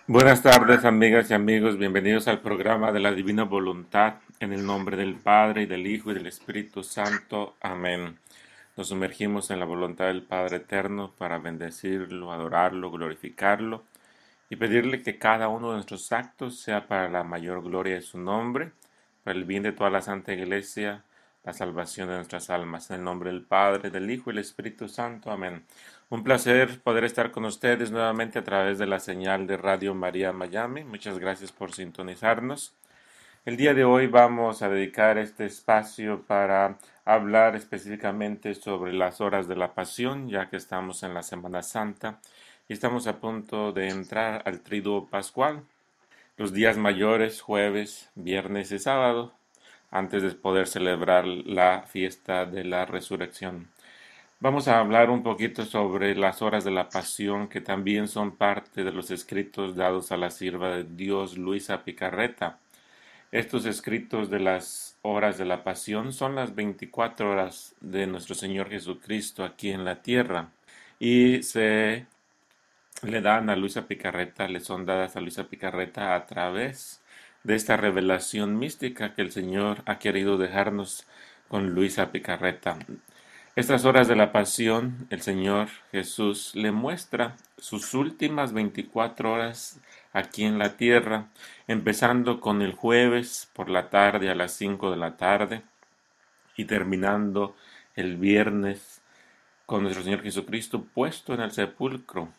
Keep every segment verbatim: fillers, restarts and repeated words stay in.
Buenas tardes, amigas y amigos. Bienvenidos al programa de la Divina Voluntad, en el nombre del Padre, y del Hijo, y del Espíritu Santo. Amén. Nos sumergimos en la voluntad del Padre Eterno para bendecirlo, adorarlo, glorificarlo y pedirle que cada uno de nuestros actos sea para la mayor gloria de su nombre, para el bien de toda la Santa Iglesia, la salvación de nuestras almas. En el nombre del Padre, del Hijo y del Espíritu Santo. Amén. Un placer poder estar con ustedes nuevamente a través de la señal de Radio María Miami. Muchas gracias por sintonizarnos. El día de hoy vamos a dedicar este espacio para hablar específicamente sobre las horas de la Pasión, ya que estamos en la Semana Santa y estamos a punto de entrar al Triduo Pascual, los días mayores, jueves, viernes y sábado, antes de poder celebrar la fiesta de la Resurrección. Vamos a hablar un poquito sobre las horas de la Pasión, que también son parte de los escritos dados a la sierva de Dios Luisa Picarreta. Estos escritos de las horas de la Pasión son las veinticuatro horas de nuestro Señor Jesucristo aquí en la tierra, y se le dan a Luisa Picarreta, le son dadas a Luisa Picarreta a través de esta revelación mística que el Señor ha querido dejarnos con Luisa Picarreta. Estas horas de la Pasión, el Señor Jesús le muestra sus últimas veinticuatro horas aquí en la tierra, empezando con el jueves por la tarde a las cinco de la tarde y terminando el viernes con nuestro Señor Jesucristo puesto en el sepulcro.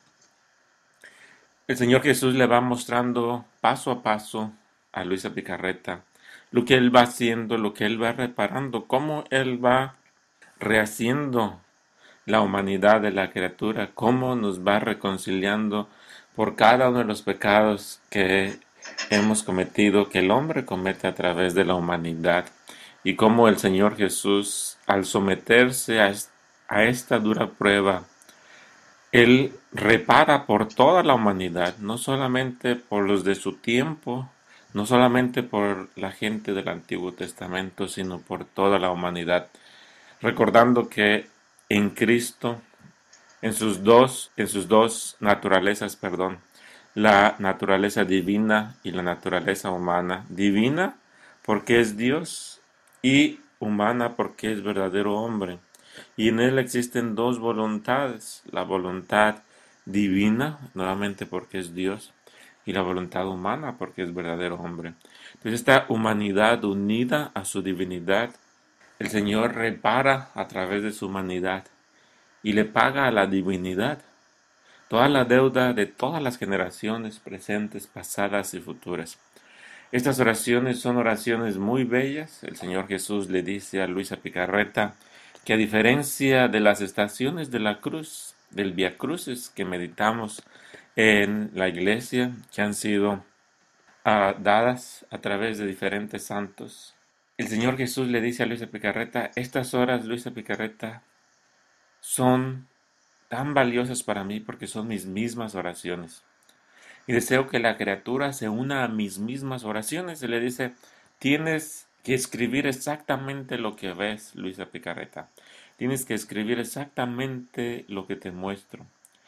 El Señor Jesús le va mostrando paso a paso a Luisa Picarreta lo que Él va haciendo, lo que Él va reparando, cómo Él va rehaciendo la humanidad de la criatura, cómo nos va reconciliando por cada uno de los pecados que hemos cometido, que el hombre comete a través de la humanidad, y cómo el Señor Jesús, al someterse a, a esta dura prueba, Él repara por toda la humanidad, no solamente por los de su tiempo, no solamente por la gente del Antiguo Testamento, sino por toda la humanidad, recordando que en Cristo, en sus dos, en sus dos naturalezas, perdón, la naturaleza divina y la naturaleza humana. Divina porque es Dios y humana porque es verdadero hombre. Y en él existen dos voluntades, la voluntad divina, nuevamente porque es Dios, y la voluntad humana porque es verdadero hombre. Entonces esta humanidad unida a su divinidad, el Señor repara a través de su humanidad y le paga a la divinidad toda la deuda de todas las generaciones presentes, pasadas y futuras. Estas oraciones son oraciones muy bellas. El Señor Jesús le dice a Luisa Picarreta que, a diferencia de las estaciones de la cruz, del Vía Crucis que meditamos en la iglesia, que han sido uh, dadas a través de diferentes santos, el Señor Jesús le dice a Luisa Picarreta: estas horas, Luisa Picarreta, son tan valiosas para mí porque son mis mismas oraciones. Y deseo que la criatura se una a mis mismas oraciones. Se le dice: tienes que escribir exactamente lo que ves, Luisa Picarreta. Tienes que escribir exactamente lo que te muestro.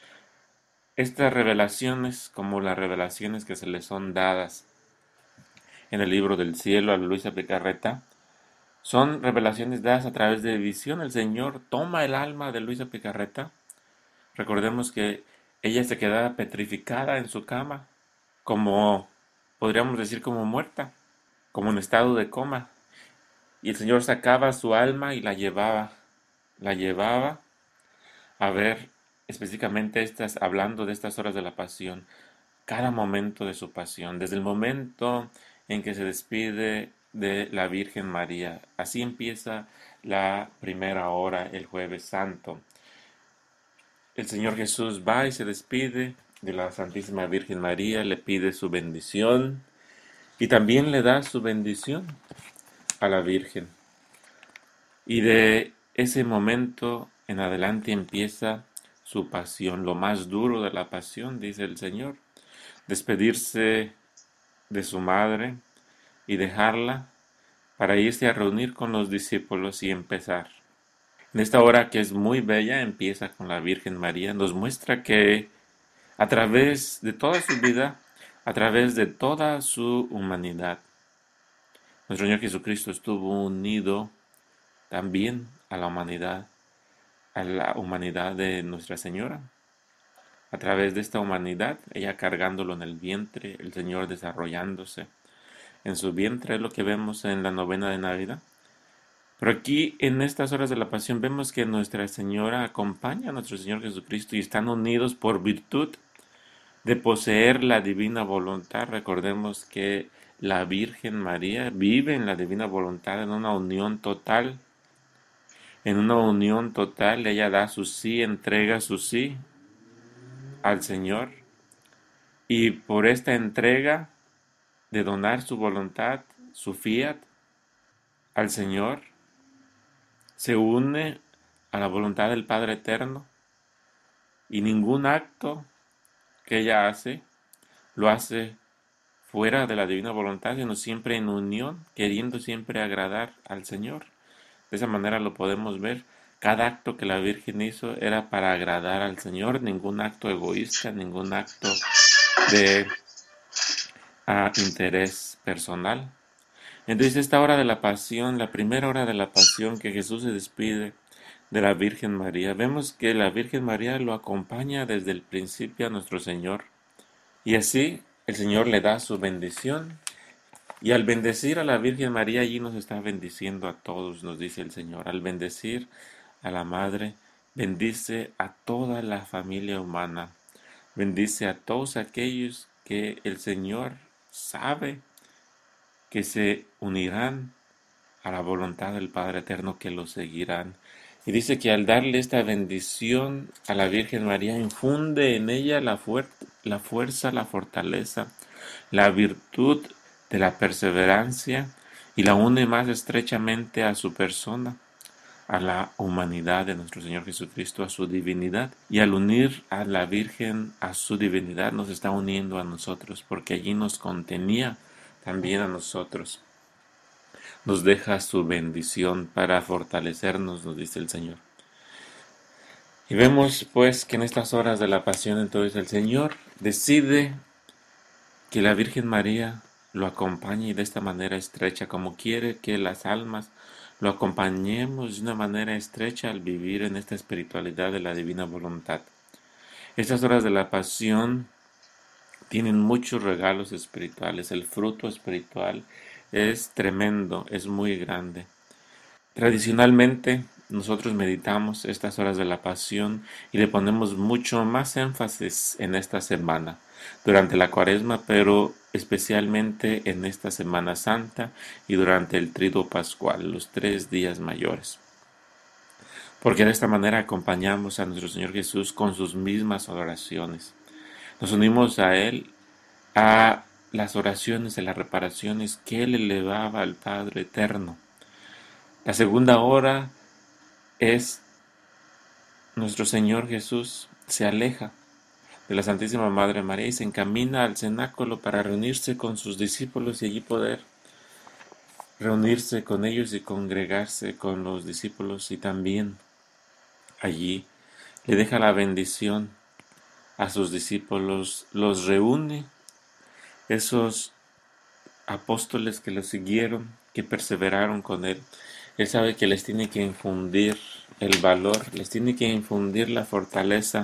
Estas revelaciones, como las revelaciones que se le son dadas en el libro del cielo a Luisa Picarreta, son revelaciones dadas a través de visión. El Señor toma el alma de Luisa Picarreta. Recordemos que ella se quedaba petrificada en su cama, como, podríamos decir, como muerta, como en estado de coma. Y el Señor sacaba su alma y la llevaba, la llevaba a ver específicamente estas, hablando de estas horas de la pasión, cada momento de su pasión, desde el momento en que se despide de la Virgen María. Así empieza la primera hora, el Jueves Santo. El Señor Jesús va y se despide de la Santísima Virgen María, le pide su bendición y también le da su bendición a la Virgen. Y de ese momento en adelante empieza su pasión, lo más duro de la pasión, dice el Señor: despedirse de su madre y dejarla para irse a reunir con los discípulos y empezar. En esta hora, que es muy bella, empieza con la Virgen María, nos muestra que a través de toda su vida a través de toda su humanidad. Nuestro Señor Jesucristo estuvo unido también a la humanidad, a la humanidad de Nuestra Señora. A través de esta humanidad, ella cargándolo en el vientre, el Señor desarrollándose en su vientre, es lo que vemos en la novena de Navidad. Pero aquí, en estas horas de la pasión, vemos que Nuestra Señora acompaña a nuestro Señor Jesucristo y están unidos por virtud de poseer la divina voluntad. Recordemos que la Virgen María vive en la divina voluntad en una unión total. En una unión total, ella da su sí, entrega su sí al Señor. Y por esta entrega de donar su voluntad, su fiat, al Señor, se une a la voluntad del Padre Eterno. Y ningún acto que ella hace, lo hace fuera de la divina voluntad, sino siempre en unión, queriendo siempre agradar al Señor. De esa manera lo podemos ver. Cada acto que la Virgen hizo era para agradar al Señor, ningún acto egoísta, ningún acto de uh, interés personal. Entonces esta hora de la pasión, la primera hora de la pasión que Jesús se despide de la Virgen María, vemos que la Virgen María lo acompaña desde el principio a nuestro Señor. Y así el Señor le da su bendición. Y al bendecir a la Virgen María, allí nos está bendiciendo a todos, nos dice el Señor. Al bendecir a la Madre, bendice a toda la familia humana. Bendice a todos aquellos que el Señor sabe que se unirán a la voluntad del Padre Eterno, que lo seguirán. Y dice que al darle esta bendición a la Virgen María, infunde en ella la, fuer la fuerza, la fortaleza, la virtud de la perseverancia, y la une más estrechamente a su persona, a la humanidad de nuestro Señor Jesucristo, a su divinidad. Y al unir a la Virgen a su divinidad, nos está uniendo a nosotros, porque allí nos contenía también a nosotros. Nos deja su bendición para fortalecernos, nos dice el Señor. Y vemos pues que en estas horas de la pasión, entonces el Señor decide que la Virgen María lo acompañe de esta manera estrecha, como quiere que las almas lo acompañemos de una manera estrecha al vivir en esta espiritualidad de la divina voluntad. Estas horas de la pasión tienen muchos regalos espirituales. El fruto espiritual es tremendo, es muy grande. Tradicionalmente nosotros meditamos estas horas de la pasión y le ponemos mucho más énfasis en esta semana, durante la Cuaresma, pero especialmente en esta Semana Santa y durante el Triduo Pascual, los tres días mayores. Porque de esta manera acompañamos a nuestro Señor Jesús con sus mismas oraciones. Nos unimos a Él, a las oraciones de las reparaciones que Él elevaba al Padre Eterno. La segunda hora es nuestro Señor Jesús se aleja de la Santísima Madre María y se encamina al cenáculo para reunirse con sus discípulos y allí poder reunirse con ellos y congregarse con los discípulos, y también allí le deja la bendición a sus discípulos, los reúne, esos apóstoles que lo siguieron, que perseveraron con él. Él sabe que les tiene que infundir el valor, les tiene que infundir la fortaleza,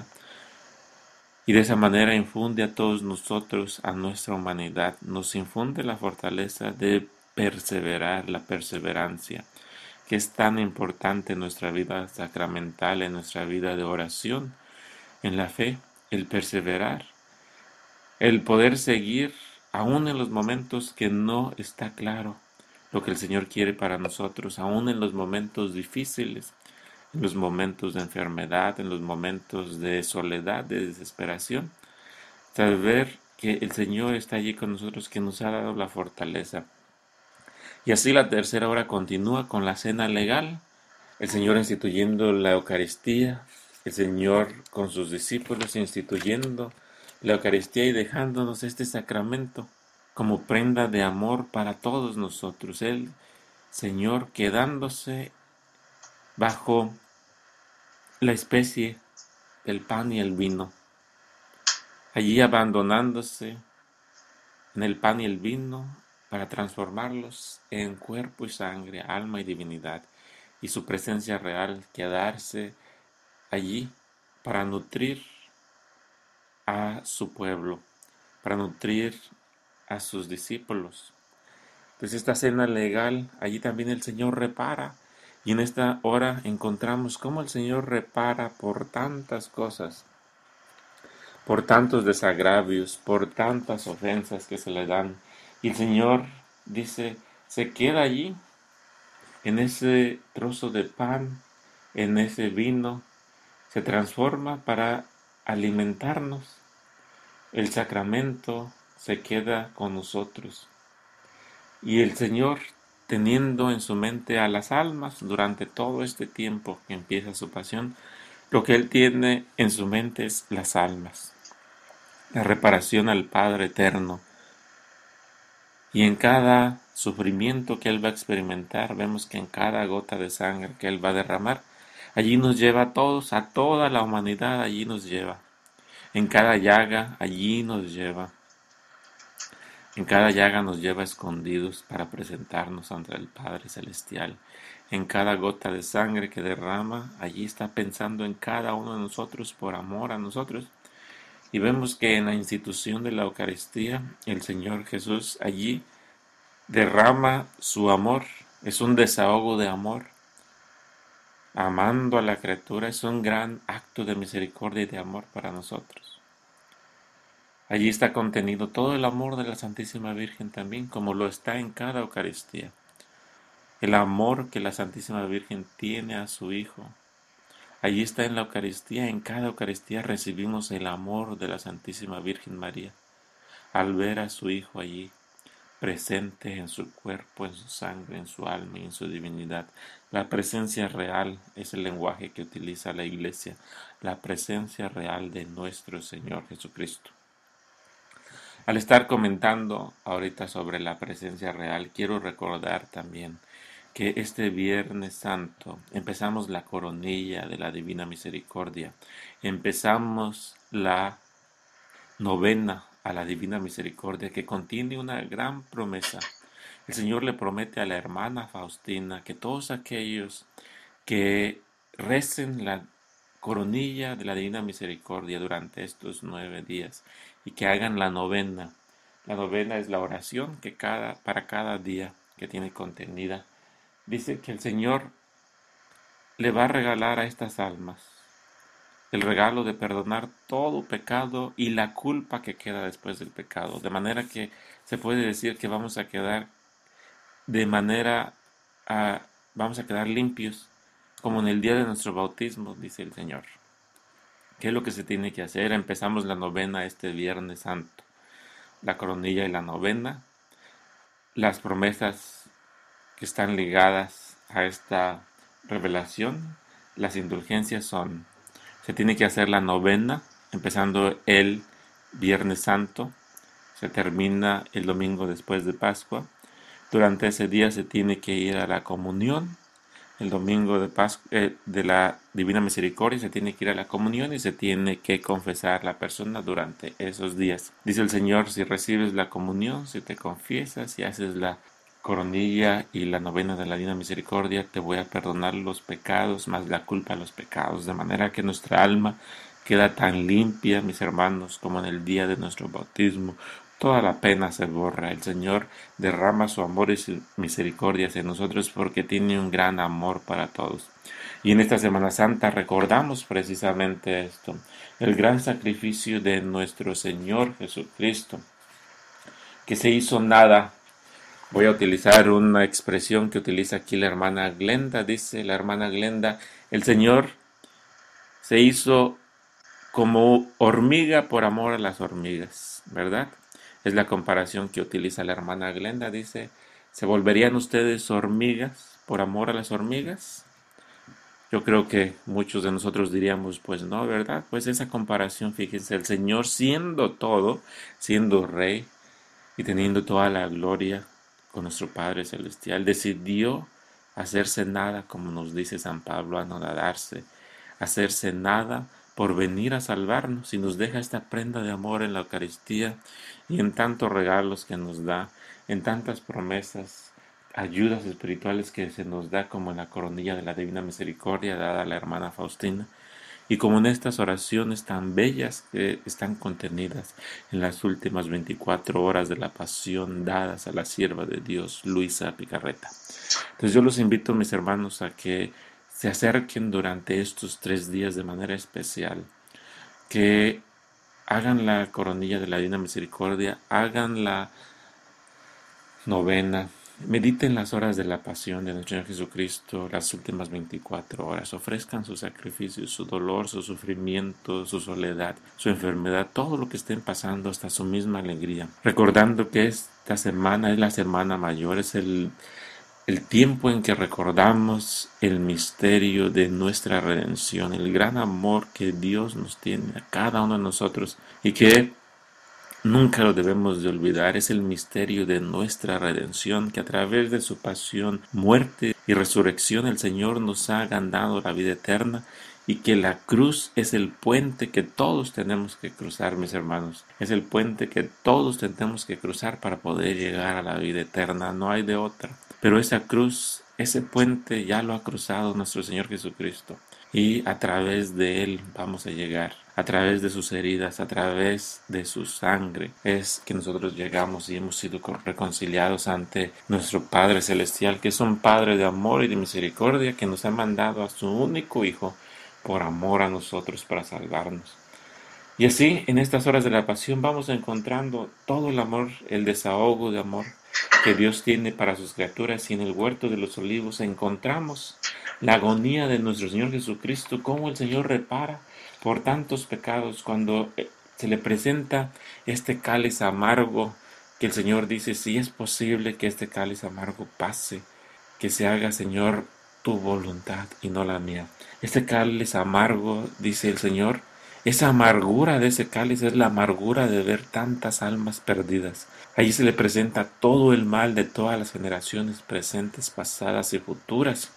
y de esa manera infunde a todos nosotros, a nuestra humanidad, nos infunde la fortaleza de perseverar, la perseverancia, que es tan importante en nuestra vida sacramental, en nuestra vida de oración, en la fe, el perseverar, el poder seguir aún en los momentos que no está claro lo que el Señor quiere para nosotros, aún en los momentos difíciles, en los momentos de enfermedad, en los momentos de soledad, de desesperación, saber que el Señor está allí con nosotros, que nos ha dado la fortaleza. Y así la tercera hora continúa con la cena legal, el Señor instituyendo la Eucaristía, el Señor con sus discípulos instituyendo la Eucaristía y dejándonos este sacramento como prenda de amor para todos nosotros. El Señor quedándose bajo la especie del pan y el vino, allí abandonándose en el pan y el vino para transformarlos en cuerpo y sangre, alma y divinidad, y su presencia real quedarse allí para nutrir a su pueblo, para nutrir a sus discípulos. Pues esta cena legal, allí también el Señor repara, y en esta hora encontramos cómo el Señor repara por tantas cosas, por tantos desagravios, por tantas ofensas que se le dan. Y el Señor dice, se queda allí, en ese trozo de pan, en ese vino, se transforma para alimentarnos. El sacramento se queda con nosotros. Y el Señor, teniendo en su mente a las almas durante todo este tiempo que empieza su pasión, lo que Él tiene en su mente es las almas, la reparación al Padre eterno. Y en cada sufrimiento que Él va a experimentar, vemos que en cada gota de sangre que Él va a derramar, allí nos lleva a todos, a toda la humanidad, allí nos lleva. En cada llaga, allí nos lleva. En cada llaga nos lleva escondidos para presentarnos ante el Padre Celestial. En cada gota de sangre que derrama, allí está pensando en cada uno de nosotros por amor a nosotros. Y vemos que en la institución de la Eucaristía, el Señor Jesús allí derrama su amor. Es un desahogo de amor. Amando a la criatura es un gran acto de misericordia y de amor para nosotros. Allí está contenido todo el amor de la Santísima Virgen también, como lo está en cada Eucaristía. El amor que la Santísima Virgen tiene a su Hijo. Allí está en la Eucaristía, en cada Eucaristía recibimos el amor de la Santísima Virgen María, al ver a su Hijo allí, presente en su cuerpo, en su sangre, en su alma y en su divinidad. La presencia real es el lenguaje que utiliza la Iglesia, la presencia real de nuestro Señor Jesucristo. Al estar comentando ahorita sobre la presencia real, quiero recordar también que este Viernes Santo empezamos la coronilla de la Divina Misericordia, empezamos la novena a la Divina Misericordia que contiene una gran promesa. El Señor le promete a la hermana Faustina que todos aquellos que recen la coronilla de la Divina Misericordia durante estos nueve días y que hagan la novena. La novena es la oración que cada, para cada día que tiene contenida. Dice que el Señor le va a regalar a estas almas el regalo de perdonar todo pecado y la culpa que queda después del pecado. De manera que se puede decir que vamos a quedar de manera, a, vamos a quedar limpios como en el día de nuestro bautismo, dice el Señor. ¿Qué es lo que se tiene que hacer? Empezamos la novena este Viernes Santo. La coronilla y la novena. Las promesas que están ligadas a esta revelación, las indulgencias son, se tiene que hacer la novena, empezando el Viernes Santo, se termina el domingo después de Pascua. Durante ese día se tiene que ir a la comunión. El domingo de, Pascua, eh, de la Divina Misericordia se tiene que ir a la comunión y se tiene que confesar la persona durante esos días. Dice el Señor, si recibes la comunión, si te confiesas, si haces la coronilla y la novena de la Divina Misericordia, te voy a perdonar los pecados, más la culpa de los pecados, de manera que nuestra alma queda tan limpia, mis hermanos, como en el día de nuestro bautismo. Toda la pena se borra. El Señor derrama su amor y su misericordia hacia nosotros porque tiene un gran amor para todos. Y en esta Semana Santa recordamos precisamente esto, el gran sacrificio de nuestro Señor Jesucristo, que se hizo nada. Voy a utilizar una expresión que utiliza aquí la hermana Glenda. Dice la hermana Glenda, el Señor se hizo como hormiga por amor a las hormigas, ¿verdad? Es la comparación que utiliza la hermana Glenda. Dice, ¿se volverían ustedes hormigas por amor a las hormigas? Yo creo que muchos de nosotros diríamos, pues no, ¿verdad? Pues esa comparación, fíjense, el Señor siendo todo, siendo Rey y teniendo toda la gloria con nuestro Padre Celestial, decidió hacerse nada, como nos dice San Pablo, anonadarse, hacerse nada por venir a salvarnos y nos deja esta prenda de amor en la Eucaristía y en tantos regalos que nos da, en tantas promesas, ayudas espirituales que se nos da, como en la coronilla de la Divina Misericordia dada a la hermana Faustina, y como en estas oraciones tan bellas que están contenidas en las últimas veinticuatro horas de la pasión dadas a la sierva de Dios, Luisa Picarreta. Entonces yo los invito, mis hermanos, a que se acerquen durante estos tres días de manera especial, que hagan la coronilla de la Divina Misericordia, hagan la novena, mediten las horas de la pasión de nuestro Señor Jesucristo, las últimas veinticuatro horas, ofrezcan su sacrificio, su dolor, su sufrimiento, su soledad, su enfermedad, todo lo que estén pasando, hasta su misma alegría, recordando que esta semana es la semana mayor, es el El tiempo en que recordamos el misterio de nuestra redención, el gran amor que Dios nos tiene a cada uno de nosotros y que nunca lo debemos de olvidar. Es el misterio de nuestra redención, que a través de su pasión, muerte y resurrección el Señor nos ha ganado la vida eterna, y que la cruz es el puente que todos tenemos que cruzar, mis hermanos. Es el puente que todos tenemos que cruzar para poder llegar a la vida eterna. No hay de otra. Pero esa cruz, ese puente ya lo ha cruzado nuestro Señor Jesucristo. Y a través de Él vamos a llegar. A través de sus heridas, a través de su sangre, es que nosotros llegamos y hemos sido reconciliados ante nuestro Padre Celestial, que es un Padre de amor y de misericordia, que nos ha mandado a su único Hijo por amor a nosotros, para salvarnos. Y así, en estas horas de la pasión, vamos encontrando todo el amor, el desahogo de amor que Dios tiene para sus criaturas, y en el huerto de los olivos encontramos la agonía de nuestro Señor Jesucristo, cómo el Señor repara por tantos pecados, cuando se le presenta este cáliz amargo, que el Señor dice: si es posible que este cáliz amargo pase, que se haga, Señor, tu voluntad y no la mía. Este cáliz amargo, dice el Señor, esa amargura de ese cáliz es la amargura de ver tantas almas perdidas. Allí se le presenta todo el mal de todas las generaciones presentes, pasadas y futuras.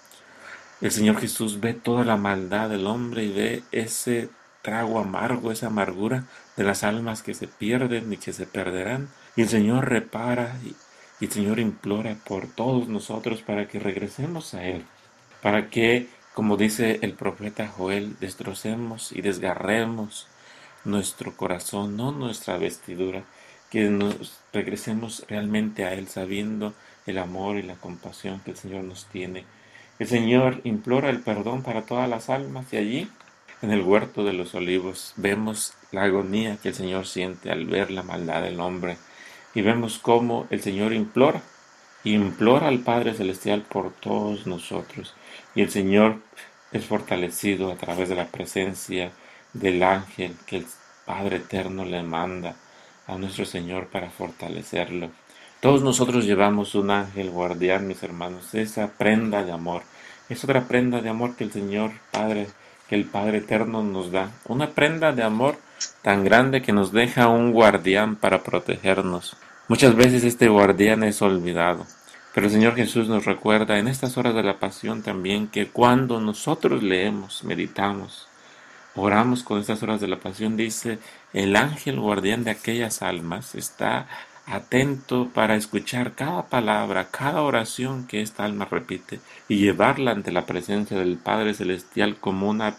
El Señor Jesús ve toda la maldad del hombre y ve ese trago amargo, esa amargura de las almas que se pierden y que se perderán. Y el Señor repara y, y el Señor implora por todos nosotros para que regresemos a Él, para que, como dice el profeta Joel, destrocemos y desgarremos nuestro corazón, no nuestra vestidura, que nos regresemos realmente a Él, sabiendo el amor y la compasión que el Señor nos tiene. El Señor implora el perdón para todas las almas, y allí, en el huerto de los olivos, vemos la agonía que el Señor siente al ver la maldad del hombre, y vemos cómo el Señor implora, implora al Padre Celestial por todos nosotros, y el Señor es fortalecido a través de la presencia del ángel que el Padre Eterno le manda a nuestro Señor para fortalecerlo. Todos nosotros llevamos un ángel guardián, mis hermanos, esa prenda de amor. Es otra prenda de amor que el Señor Padre, que el Padre Eterno nos da. Una prenda de amor tan grande que nos deja un guardián para protegernos. Muchas veces este guardián es olvidado. Pero el Señor Jesús nos recuerda en estas horas de la pasión también que cuando nosotros leemos, meditamos, oramos con estas horas de la pasión, dice, el ángel guardián de aquellas almas está atento para escuchar cada palabra, cada oración que esta alma repite y llevarla ante la presencia del Padre Celestial como una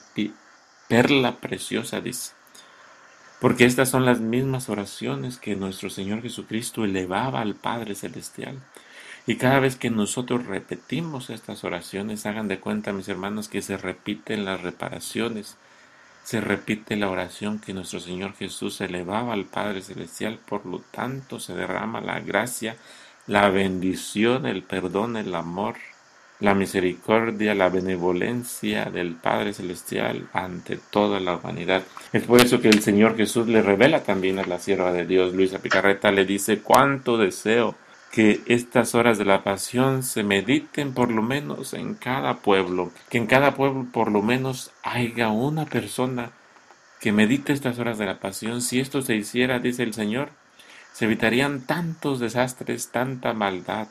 perla preciosa, dice. Porque estas son las mismas oraciones que nuestro Señor Jesucristo elevaba al Padre Celestial. Y cada vez que nosotros repetimos estas oraciones, hagan de cuenta, mis hermanos, que se repiten las reparaciones, se repite la oración que nuestro Señor Jesús elevaba al Padre Celestial. Por lo tanto, se derrama la gracia, la bendición, el perdón, el amor, la misericordia, la benevolencia del Padre Celestial ante toda la humanidad. Es por eso que el Señor Jesús le revela también a la sierva de Dios, Luisa Picarreta, le dice: cuánto deseo que estas horas de la pasión se mediten por lo menos en cada pueblo, que en cada pueblo por lo menos haya una persona que medite estas horas de la pasión. Si esto se hiciera, dice el Señor, se evitarían tantos desastres, tanta maldad,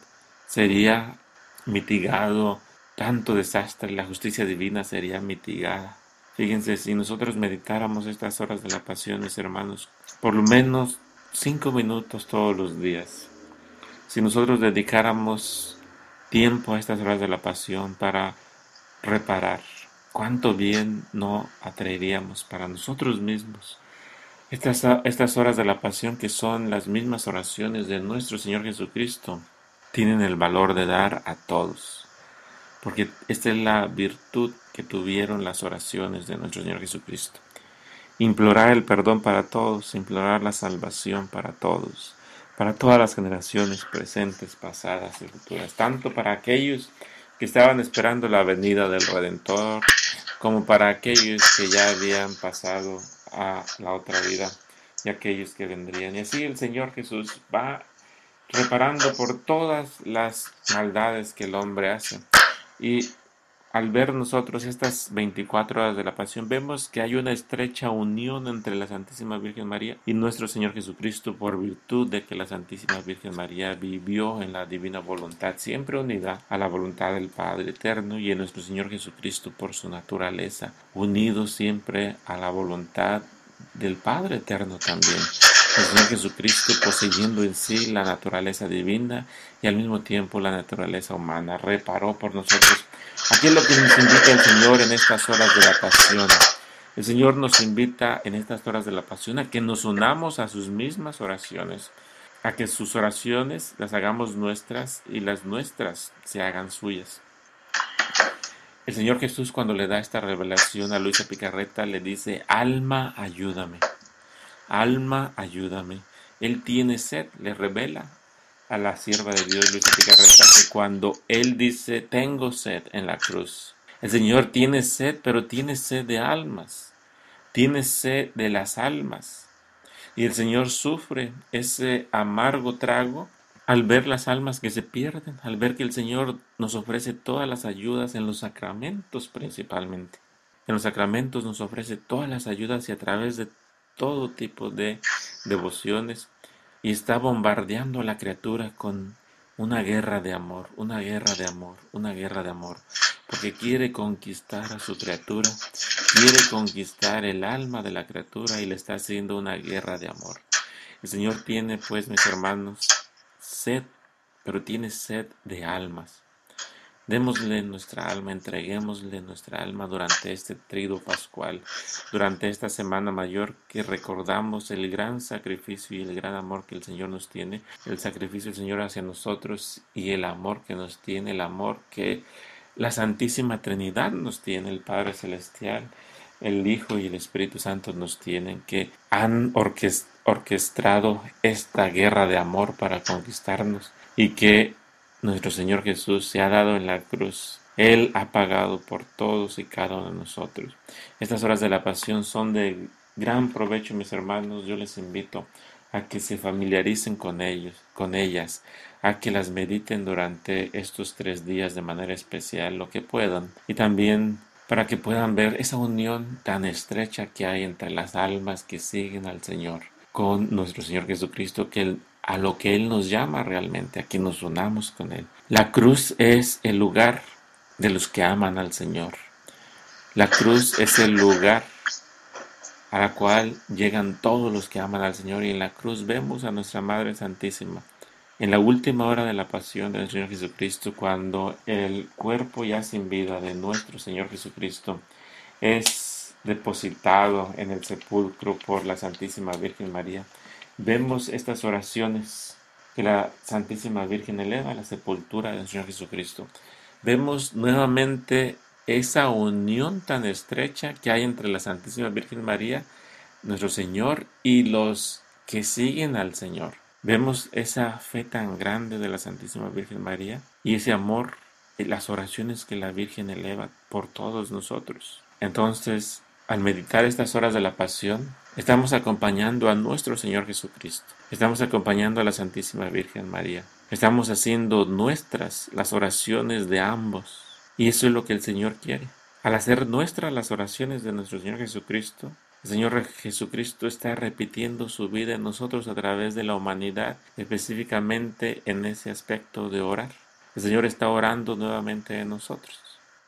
sería mitigado tanto desastre, la justicia divina sería mitigada. Fíjense, si nosotros meditáramos estas horas de la pasión, mis hermanos, por lo menos cinco minutos todos los días, si nosotros dedicáramos tiempo a estas horas de la pasión para reparar, cuánto bien no atraeríamos para nosotros mismos. Estas, estas horas de la pasión, que son las mismas oraciones de nuestro Señor Jesucristo, tienen el valor de dar a todos, porque esta es la virtud que tuvieron las oraciones de nuestro Señor Jesucristo. Implorar el perdón para todos, implorar la salvación para todos, para todas las generaciones presentes, pasadas y futuras, tanto para aquellos que estaban esperando la venida del Redentor, como para aquellos que ya habían pasado a la otra vida y aquellos que vendrían. Y así el Señor Jesús va reparando por todas las maldades que el hombre hace. Y al ver nosotros estas veinticuatro horas de la pasión, vemos que hay una estrecha unión entre la Santísima Virgen María y nuestro Señor Jesucristo, por virtud de que la Santísima Virgen María vivió en la divina voluntad, siempre unida a la voluntad del Padre Eterno, y en nuestro Señor Jesucristo, por su naturaleza, unido siempre a la voluntad del Padre Eterno también. El Señor Jesucristo poseyendo en sí la naturaleza divina y al mismo tiempo la naturaleza humana, reparó por nosotros. Aquí es lo que nos invita el Señor en estas horas de la pasión. El Señor nos invita en estas horas de la pasión a que nos unamos a sus mismas oraciones, a que sus oraciones las hagamos nuestras y las nuestras se hagan suyas. El Señor Jesús, cuando le da esta revelación a Luisa Picarreta, le dice: alma, ayúdame. Alma, ayúdame. Él tiene sed, le revela a la sierva de Dios, Luisa Picarreta, que cuando Él dice: tengo sed en la cruz, el Señor tiene sed, pero tiene sed de almas, tiene sed de las almas. Y el Señor sufre ese amargo trago al ver las almas que se pierden, al ver que el Señor nos ofrece todas las ayudas en los sacramentos principalmente. En los sacramentos nos ofrece todas las ayudas y a través de todo tipo de devociones, y está bombardeando a la criatura con una guerra de amor, una guerra de amor, una guerra de amor, porque quiere conquistar a su criatura, quiere conquistar el alma de la criatura y le está haciendo una guerra de amor. El Señor tiene, pues, mis hermanos, sed, pero tiene sed de almas. Démosle nuestra alma, entreguémosle nuestra alma durante este triduo pascual, durante esta semana mayor, que recordamos el gran sacrificio y el gran amor que el Señor nos tiene, el sacrificio del Señor hacia nosotros y el amor que nos tiene, el amor que la Santísima Trinidad nos tiene, el Padre Celestial, el Hijo y el Espíritu Santo nos tienen, que han orquestado esta guerra de amor para conquistarnos, y que nuestro Señor Jesús se ha dado en la cruz. Él ha pagado por todos y cada uno de nosotros. Estas horas de la pasión son de gran provecho, mis hermanos. Yo les invito a que se familiaricen con ellos, con ellas, a que las mediten durante estos tres días de manera especial, lo que puedan, y también para que puedan ver esa unión tan estrecha que hay entre las almas que siguen al Señor con nuestro Señor Jesucristo, que Él a lo que Él nos llama realmente, a que nos unamos con Él. La cruz es el lugar de los que aman al Señor. La cruz es el lugar a la cual llegan todos los que aman al Señor, y en la cruz vemos a nuestra Madre Santísima. En la última hora de la pasión del Señor Jesucristo, cuando el cuerpo ya sin vida de nuestro Señor Jesucristo es depositado en el sepulcro por la Santísima Virgen María, vemos estas oraciones que la Santísima Virgen eleva a la sepultura del Señor Jesucristo. Vemos nuevamente esa unión tan estrecha que hay entre la Santísima Virgen María, nuestro Señor, y los que siguen al Señor. Vemos esa fe tan grande de la Santísima Virgen María y ese amor y las oraciones que la Virgen eleva por todos nosotros. Entonces, al meditar estas horas de la pasión, estamos acompañando a nuestro Señor Jesucristo. Estamos acompañando a la Santísima Virgen María. Estamos haciendo nuestras las oraciones de ambos. Y eso es lo que el Señor quiere. Al hacer nuestras las oraciones de nuestro Señor Jesucristo, el Señor Jesucristo está repitiendo su vida en nosotros a través de la humanidad, específicamente en ese aspecto de orar. El Señor está orando nuevamente en nosotros.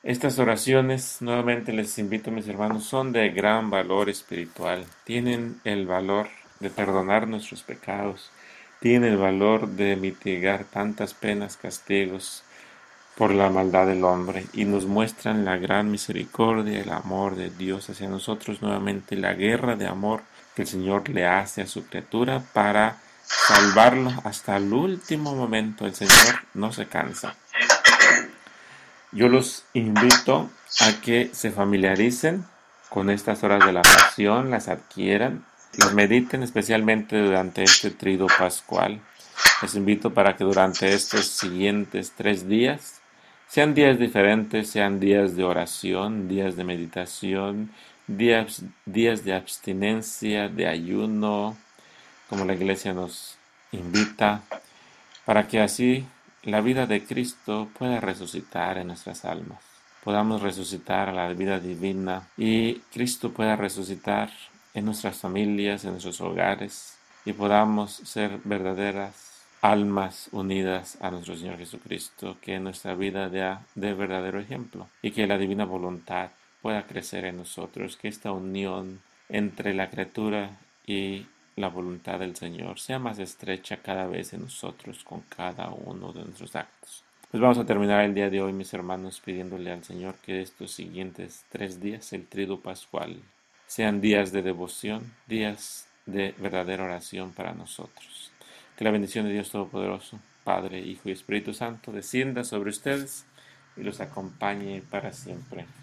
Estas oraciones, nuevamente les invito, mis hermanos, son de gran valor espiritual. Tienen el valor de perdonar nuestros pecados, tienen el valor de mitigar tantas penas, castigos por la maldad del hombre, y nos muestran la gran misericordia, el amor de Dios hacia nosotros, nuevamente la guerra de amor que el Señor le hace a su criatura para salvarlo hasta el último momento. El Señor no se cansa. Yo los invito a que se familiaricen con estas horas de la pasión, las adquieran, las mediten especialmente durante este trido pascual. Les invito para que durante estos siguientes tres días sean días diferentes, sean días de oración, días de meditación, días, días de abstinencia, de ayuno, como la Iglesia nos invita, para que así la vida de Cristo pueda resucitar en nuestras almas. Podamos resucitar a la vida divina y Cristo pueda resucitar en nuestras familias, en nuestros hogares, y podamos ser verdaderas almas unidas a nuestro Señor Jesucristo, que en nuestra vida dé, dé verdadero ejemplo, y que la divina voluntad pueda crecer en nosotros, que esta unión entre la criatura y la voluntad del Señor sea más estrecha cada vez en nosotros con cada uno de nuestros actos. Pues vamos a terminar el día de hoy, mis hermanos, pidiéndole al Señor que estos siguientes tres días, el triduo pascual, sean días de devoción, días de verdadera oración para nosotros. Que la bendición de Dios Todopoderoso, Padre, Hijo y Espíritu Santo, descienda sobre ustedes y los acompañe para siempre.